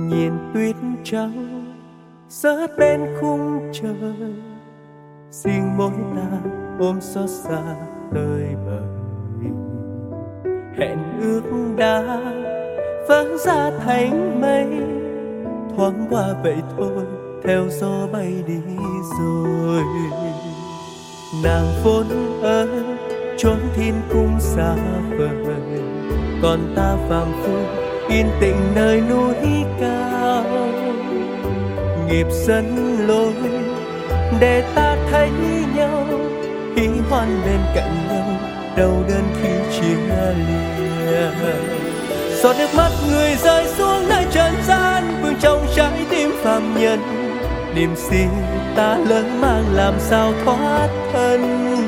Nhìn tuyết trắng rớt bên khung trời, riêng mỗi ta ôm xót xa tơi bời. Hẹn ước đã vỡ ra thành mây, thoáng qua vậy thôi, theo gió bay đi rồi. Nàng vốn ở chốn thiên cung xa vời, còn ta phàm phu yên tĩnh nơi núi cao. Nghiệp dẫn lối để ta thấy nhau, hí hoan bên cạnh nhau, đau đớn khi chia lìa. Giọt nước mắt người rơi xuống nơi trần gian, vương trong trái tim phàm nhân. Niềm xin ta lỡ mang làm sao thoát thân.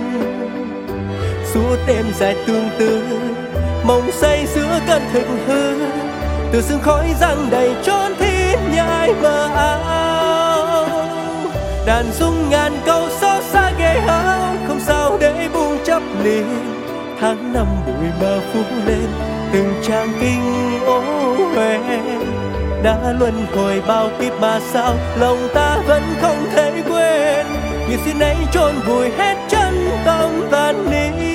Suốt đêm dài tương tư, mộng say giữa cơn thực hư, từ sương khói giăng đầy trốn thiên nhai mờ ảo. Đàn rung ngàn câu xót xa ghê hão, không sao để buông chấp liền. Tháng năm bụi mờ phủ lên từng trang kinh ố huế, đã luân hồi bao kiếp mà sao lòng ta vẫn không thể quên. Như xin ấy chôn vùi hết chân tâm và niềm.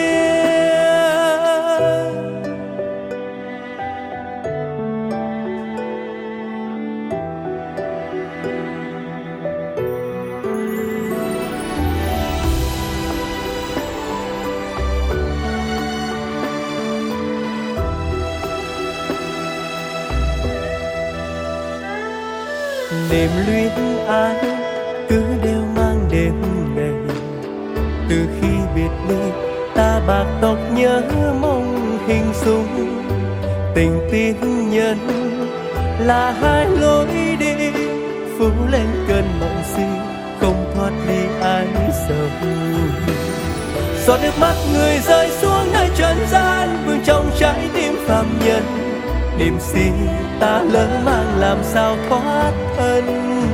Niềm luyến ái cứ đều mang đêm ngày, từ khi biệt ly ta bạc tóc nhớ mong hình dung. Tình tiên nhân là hai lối đi, phủ lên cơn mộng si không thoát ly ai sầu. Giọt nước mắt người rơi xuống nơi trần gian, vương trong trái tim phàm nhân. Niềm xin ta lỡ mang làm sao thoát thân.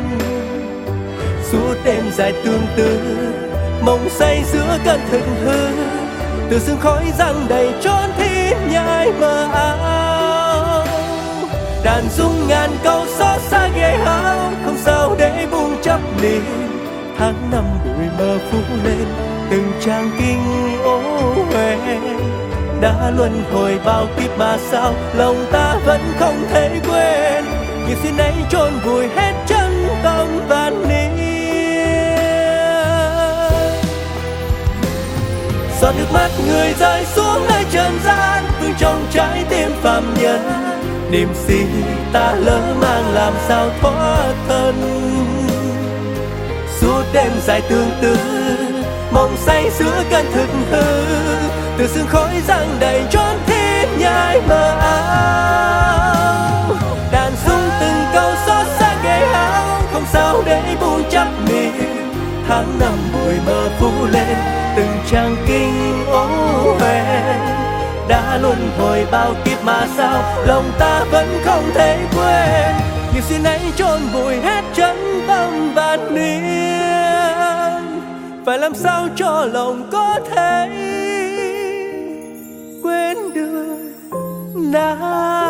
Suốt đêm dài tương tư, mộng say giữa cơn thực hư, từ sương khói giăng đầy trốn thiên nhai mờ ảo. Đàn rung ngàn câu xót xa ghê hão, không sao để buông chấp liền. Tháng năm bụi mờ phủ lên từng trang kinh ố huế, đã luân hồi bao kiếp mà sao lòng ta vẫn không thể quên. Như xin ấy chôn vùi hết chân tâm và niềm. Giọt nước mắt người rơi xuống nơi trần gian, vương trong trái tim phàm nhân. Niềm xin ta lỡ mang làm sao thoát thân. Suốt đêm dài tương tư, mộng say giữa cơn thực hư, từ sương khói giăng đầy trốn thiên nhai mờ ảo. Đàn rung từng câu xót xa ghê hão, không sao để buông chấp niệm. Tháng năm bụi mờ phủ lên từng trang kinh ố huế, đã luân hồi bao kiếp mà sao lòng ta vẫn không thể quên. Như xin ấy chôn vùi hết chân tâm và niềm, phải làm sao cho lòng có thể quên được nàng.